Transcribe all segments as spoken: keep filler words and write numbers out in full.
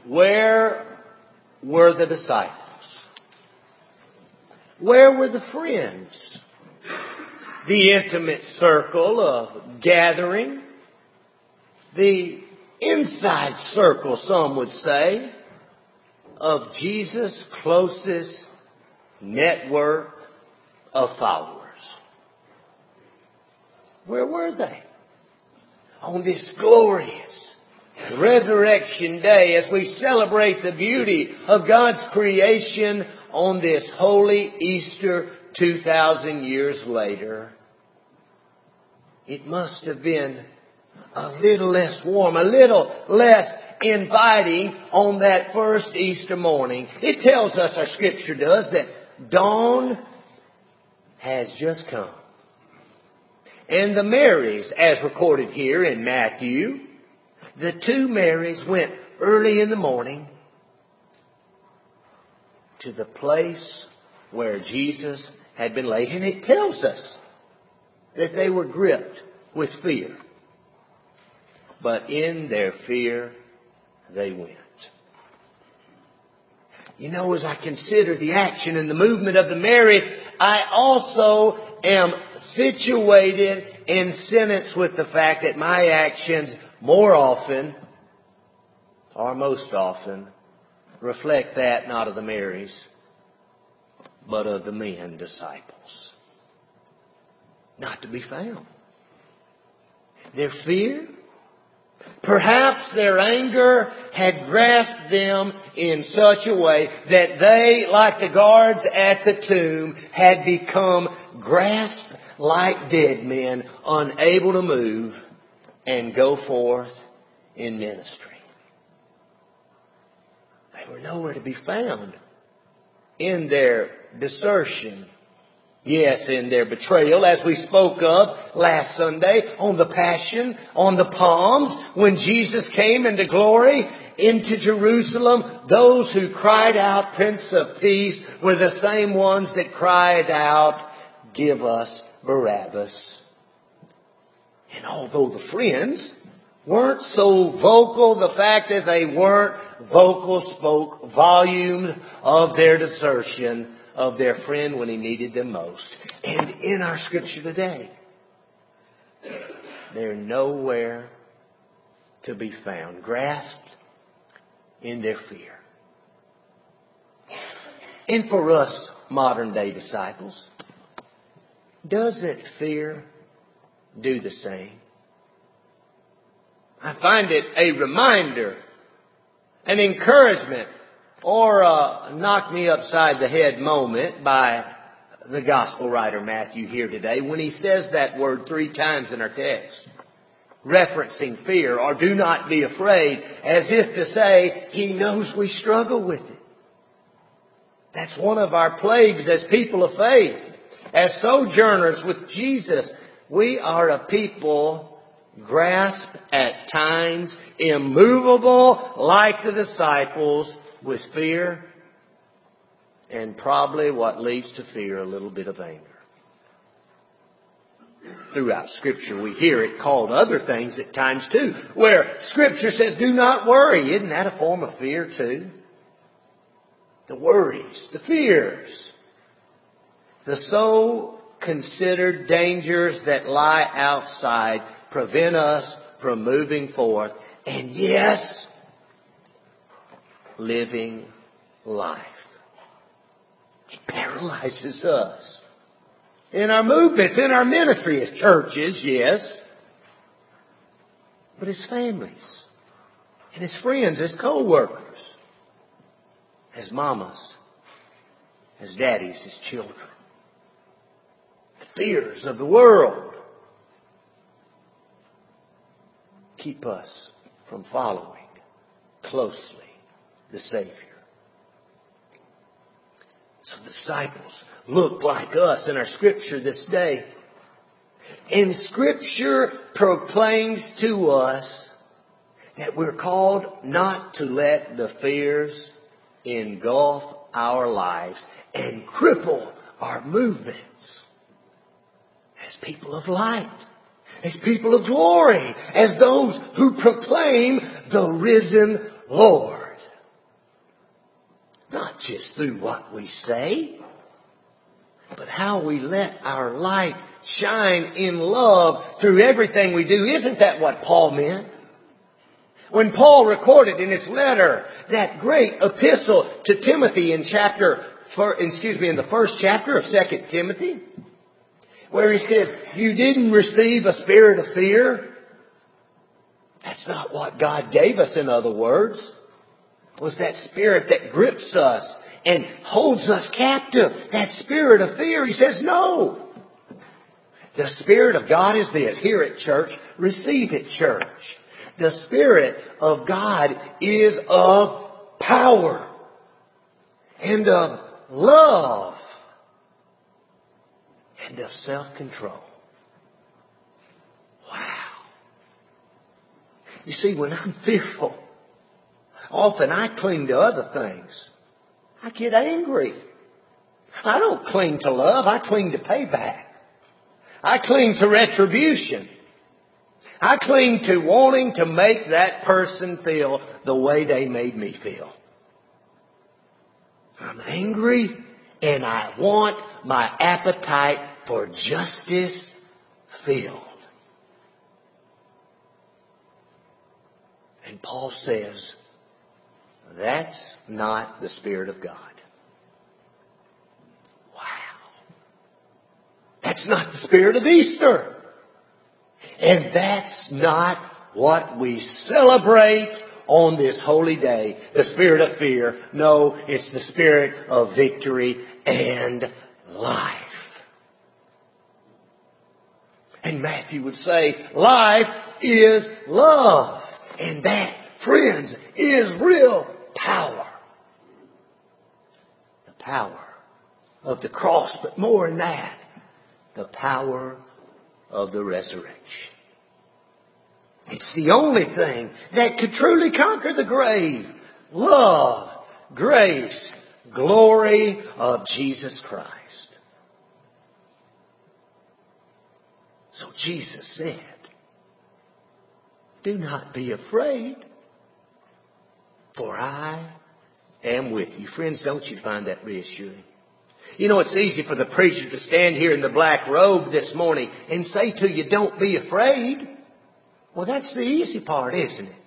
Where were the disciples? Where were the friends? The intimate circle of gathering. The inside circle, some would say, of Jesus' closest network of followers. Where were they? On this glorious Resurrection Day, as we celebrate the beauty of God's creation on this holy Easter two thousand years later. It must have been a little less warm, a little less inviting on that first Easter morning. It tells us, our Scripture does, that dawn has just come. And the Marys, as recorded here in Matthew, the two Marys went early in the morning to the place where Jesus had been laid. And it tells us that they were gripped with fear. But in their fear, they went. You know, as I consider the action and the movement of the Marys, I also am situated in sentence with the fact that my actions more often, or most often, reflect that not of the Marys, but of the men disciples. Not to be found. Their fear, perhaps their anger had grasped them in such a way that they, like the guards at the tomb, had become grasped like dead men, unable to move and go forth in ministry. They were nowhere to be found in their desertion. Yes, in their betrayal, as we spoke of last Sunday, on the Passion, on the Palms, when Jesus came into glory, into Jerusalem, those who cried out, Prince of Peace, were the same ones that cried out, give us Barabbas. And although the friends weren't so vocal, the fact that they weren't vocal spoke volumes of their desertion of their friend when he needed them most. And in our Scripture today, they're nowhere to be found, grasped in their fear. And for us modern day disciples, doesn't fear do the same? I find it a reminder, an encouragement, or a knock me upside the head moment by the gospel writer Matthew here today when he says that word three times in our text, referencing fear or do not be afraid, as if to say he knows we struggle with it. That's one of our plagues as people of faith. As sojourners with Jesus, we are a people grasped at times, immovable like the disciples, with fear, and probably what leads to fear, a little bit of anger. Throughout Scripture we hear it called other things at times too, where Scripture says, do not worry. Isn't that a form of fear too? The worries, the fears, the so considered dangers that lie outside prevent us from moving forth. And yes, living life. It paralyzes us in our movements, in our ministry as churches, yes, but as families and as friends, as co-workers, as mamas, as daddies, as children. The fears of the world keep us from following closely the Savior. So the disciples look like us in our Scripture this day. And Scripture proclaims to us that we're called not to let the fears engulf our lives and cripple our movements as people of light, as people of glory, as those who proclaim the risen Lord. not just through what we say, but how we let our light shine in love through everything we do. Isn't that what Paul meant? When Paul recorded in his letter that great epistle to Timothy in chapter, for, excuse me, in the first chapter of Second Timothy, where he says, you didn't receive a spirit of fear. That's not what God gave us, in other words. It was that spirit that grips us and holds us captive. That spirit of fear. He says, no. The Spirit of God is this. Hear it, church. Receive it, church. The Spirit of God is of power and of love and of self-control. Wow. You see, when I'm fearful, often I cling to other things. I get angry. I don't cling to love. I cling to payback. I cling to retribution. I cling to wanting to make that person feel the way they made me feel. I'm angry and I want my appetite for justice filled. And Paul says, that's not the Spirit of God. Wow. That's not the Spirit of Easter. And that's not what we celebrate on this holy day. The spirit of fear. No, it's the spirit of victory and life. And Matthew would say, life is love. And that, friends, is real power. The power of the cross, but more than that, the power of the resurrection. It's the only thing that could truly conquer the grave. Love, grace, glory of Jesus Christ. So Jesus said, do not be afraid, for I am with you. Friends, don't you find that reassuring? You know, it's easy for the preacher to stand here in the black robe this morning and say to you, don't be afraid. Well, that's the easy part, isn't it?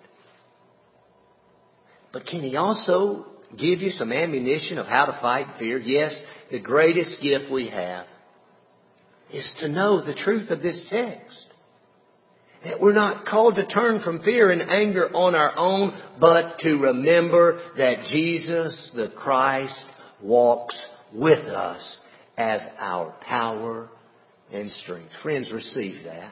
But can he also give you some ammunition of how to fight fear? Yes, the greatest gift we have is to know the truth of this text. That we're not called to turn from fear and anger on our own, but to remember that Jesus, the Christ, walks with us as our power and strength. Friends, receive that.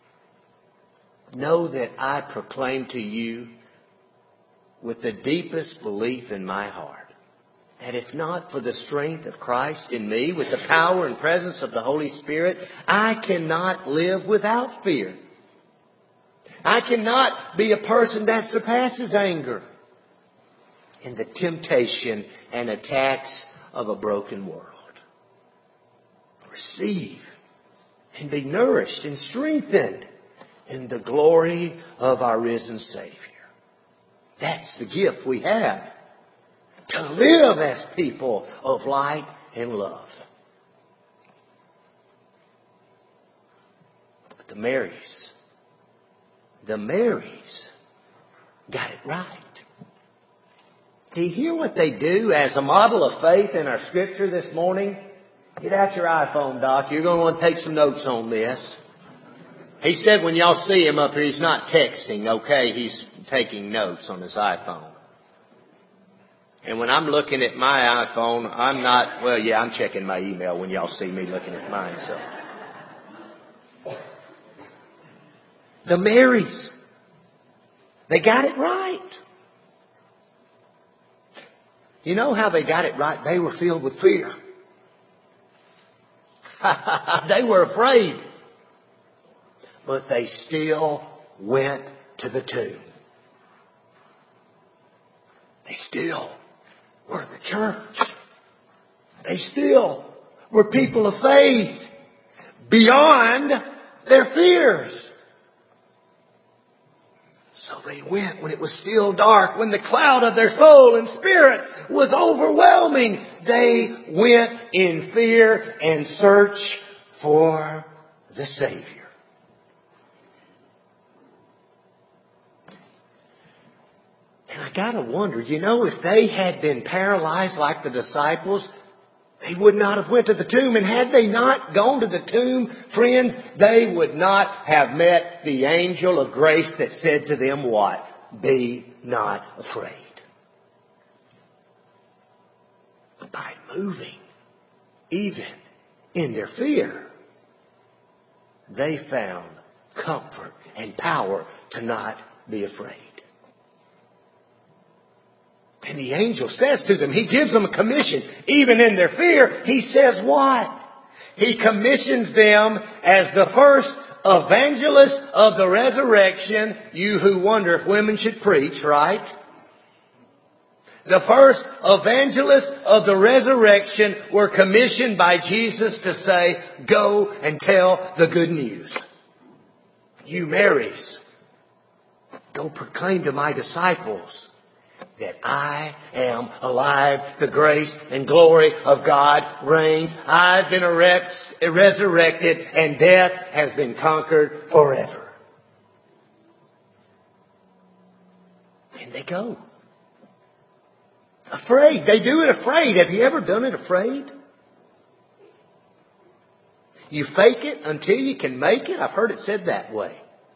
Know that I proclaim to you with the deepest belief in my heart that if not for the strength of Christ in me, with the power and presence of the Holy Spirit, I cannot live without fear. I cannot be a person that surpasses anger and the temptation and attacks of a broken world. Receive and be nourished and strengthened in the glory of our risen Savior. That's the gift we have. To live as people of light and love. But the Marys, the Marys got it right. Do you hear what they do as a model of faith in our scripture this morning? Get out your iPhone, Doc. You're going to want to take some notes on this. He said when y'all see him up here, he's not texting, okay? He's taking notes on his iPhone. And when I'm looking at my iPhone, I'm not, well, yeah, I'm checking my email when y'all see me looking at mine, so. The Marys, they got it right. You know how they got it right? They were filled with fear. They were afraid. But they still went to the tomb. They still were the church. They still were people of faith beyond their fears. So they went when it was still dark, when the cloud of their soul and spirit was overwhelming. They went in fear and search for the Savior. And I gotta wonder, you know, if they had been paralyzed like the disciples, they would not have went to the tomb. And had they not gone to the tomb, friends, they would not have met the angel of grace that said to them what? Be not afraid. By moving, even in their fear, they found comfort and power to not be afraid. And the angel says to them, he gives them a commission. Even in their fear, he says what? He commissions them as the first evangelists of the resurrection. You who wonder if women should preach, right? The first evangelists of the resurrection were commissioned by Jesus to say, go and tell the good news. You Marys, go proclaim to my disciples that I am alive. The grace and glory of God reigns. I've been erect, resurrected, and death has been conquered forever. And they go. Afraid. They do it afraid. Have you ever done it afraid? You fake it until you can make it. I've heard it said that way.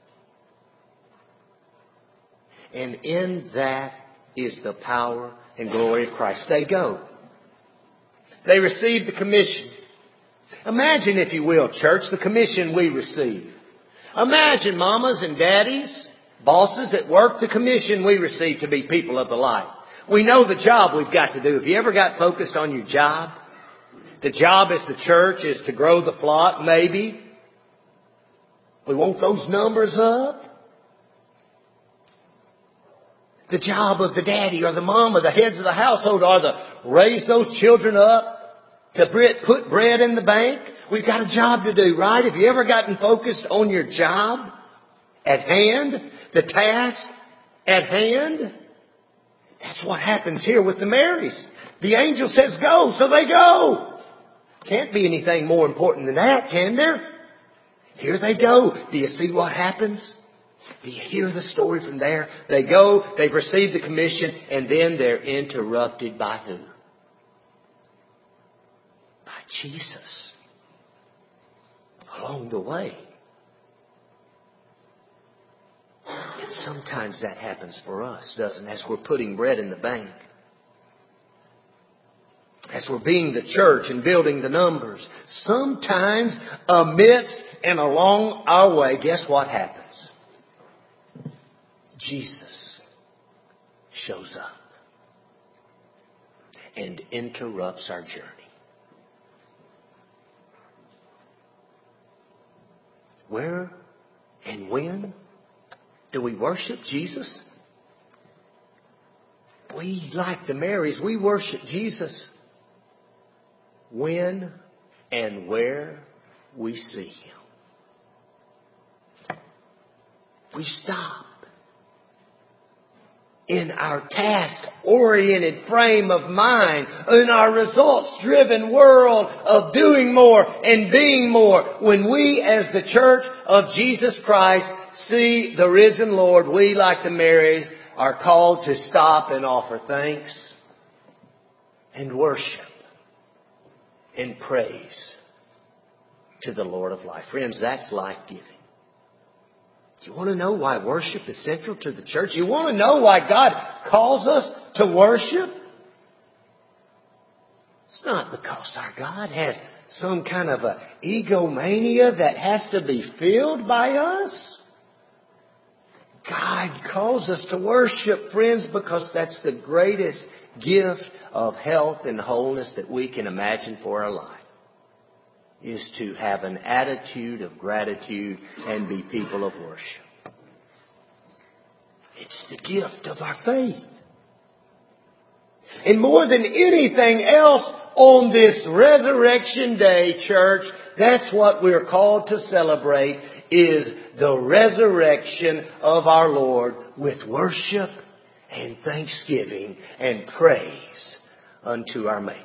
And in that is the power and glory of Christ. They go. They receive the commission. Imagine, if you will, church, the commission we receive. Imagine, mamas and daddies, bosses at work, the commission we receive to be people of the light. We know the job we've got to do. Have you ever got focused on your job? The job as the church is to grow the flock, maybe. We want those numbers up. The job of the daddy or the mama, the heads of the household, are to raise those children up, to put bread in the bank. We've got a job to do, right? Have you ever gotten focused on your job at hand? The task at hand? That's what happens here with the Marys. The angel says go, so they go. Can't be anything more important than that, can there? Here they go. Do you see what happens? Do you hear the story from there? They go, they've received the commission, and then they're interrupted by who? By Jesus. Along the way. And sometimes that happens for us, doesn't it? As we're putting bread in the bank. As we're being the church and building the numbers. Sometimes amidst and along our way, guess what happens? Jesus shows up and interrupts our journey. Where and when do we worship Jesus? We, like the Marys, we worship Jesus when and where we see Him. We stop in our task-oriented frame of mind, in our results-driven world of doing more and being more. When we, as the church of Jesus Christ, see the risen Lord, we, like the Marys, are called to stop and offer thanks and worship and praise to the Lord of life. Friends, that's life-giving. You want to know why worship is central to the church? You want to know why God calls us to worship? It's not because our God has some kind of a egomania that has to be filled by us. God calls us to worship, friends, because that's the greatest gift of health and wholeness that we can imagine for our life. Is to have an attitude of gratitude and be people of worship. It's the gift of our faith. And more than anything else on this resurrection day, church, That's what we're called to celebrate, is the resurrection of our Lord with worship and thanksgiving and praise unto our Maker.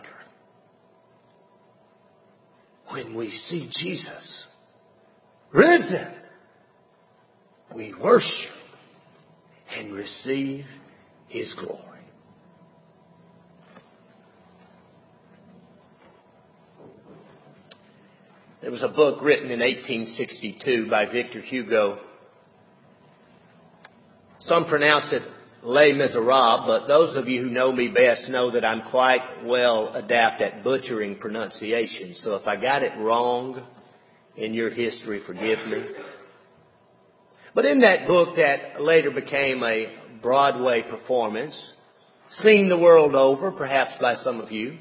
When we see Jesus risen, we worship and receive His glory. There was a book written in eighteen sixty-two by Victor Hugo. Some pronounce it Les Miserables, but those of you who know me best know that I'm quite well adept at butchering pronunciation. So if I got it wrong in your history, forgive me. But in that book that later became a Broadway performance, seen the world over, perhaps by some of you,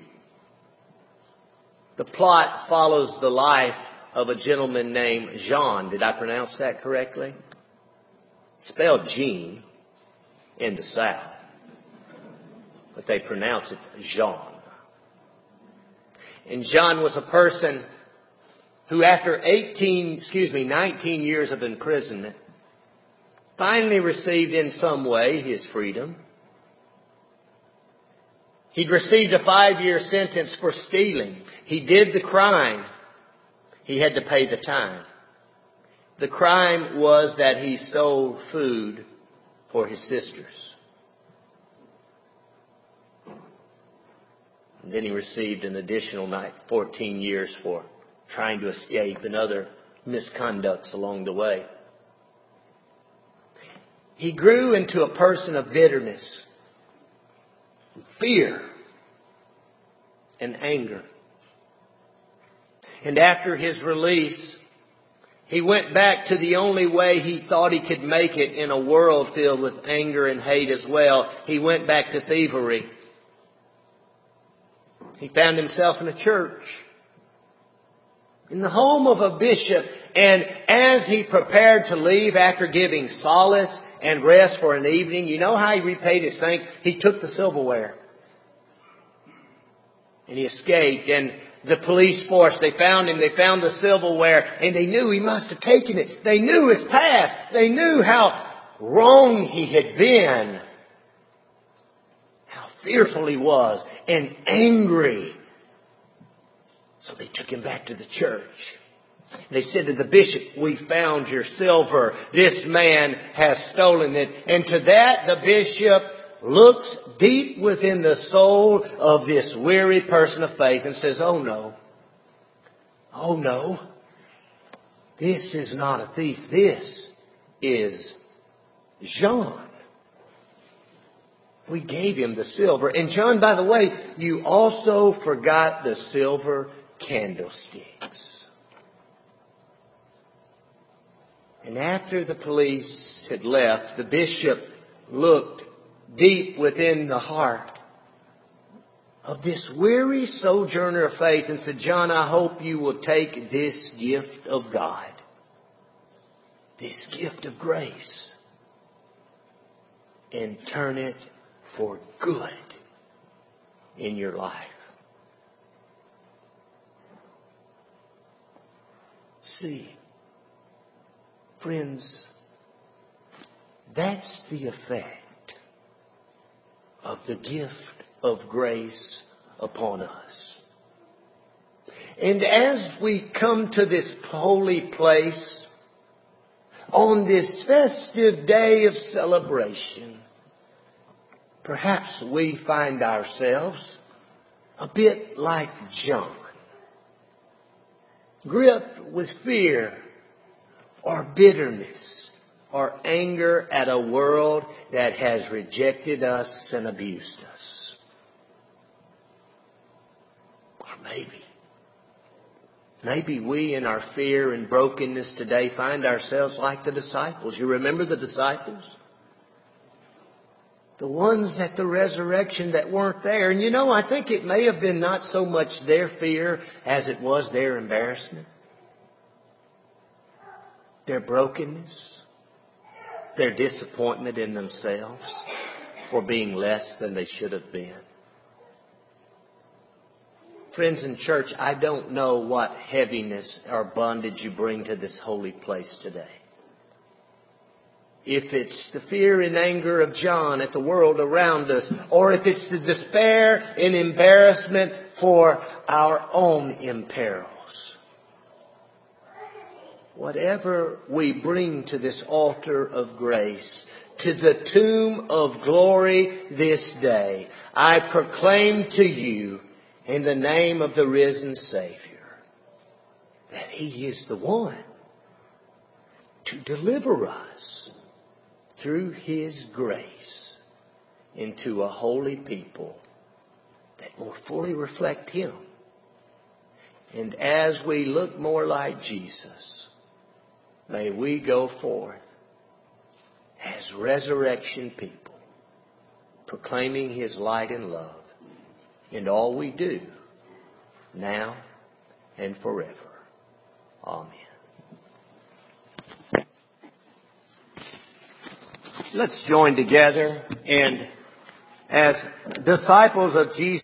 the plot follows the life of a gentleman named Jean. Did I pronounce that correctly? Spelled Jean in the South, but they pronounce it Jean. And Jean was a person who, after eighteen, excuse me, nineteen years of imprisonment, finally received in some way his freedom. He'd received a five-year sentence for stealing. He did the crime. He had to pay the time. The crime was that he stole food for his sisters. And then he received an additional fourteen years for trying to escape and other misconducts along the way. He grew into a person of bitterness, fear, and anger. And after his release, he went back to the only way he thought he could make it in a world filled with anger and hate as well. He went back to thievery. He found himself in a church, in the home of a bishop. And as he prepared to leave after giving solace and rest for an evening, you know how he repaid his thanks? He took the silverware. And he escaped. And the police force, they found him, they found the silverware, and they knew he must have taken it. They knew his past. They knew how wrong he had been. How fearful he was and angry. So they took him back to the church. They said to the bishop, "We found your silver. This man has stolen it." And to that, the bishop looks deep within the soul of this weary person of faith and says, "Oh no. Oh no. This is not a thief. This is Jean. We gave him the silver. And John, by the way, you also forgot the silver candlesticks." And after the police had left, the bishop looked deep within the heart of this weary sojourner of faith and said, "John, I hope you will take this gift of God, this gift of grace, and turn it for good in your life." See, friends, that's the effect of the gift of grace upon us. And as we come to this holy place on this festive day of celebration, perhaps we find ourselves a bit like John, gripped with fear or bitterness or anger at a world that has rejected us and abused us. Or maybe, maybe we in our fear and brokenness today find ourselves like the disciples. You remember the disciples? The ones at the resurrection that weren't there. And you know, I think it may have been not so much their fear as it was their embarrassment, their brokenness, their disappointment in themselves for being less than they should have been. Friends in church, I don't know what heaviness or bondage you bring to this holy place today. If it's the fear and anger of John at the world around us, or if it's the despair and embarrassment for our own imperils. Whatever we bring to this altar of grace, to the tomb of glory this day, I proclaim to you in the name of the risen Savior that He is the one to deliver us through His grace into a holy people that more fully reflect Him. And as we look more like Jesus, may we go forth as resurrection people, proclaiming His light and love in all we do, now and forever. Amen. Let's join together and as disciples of Jesus,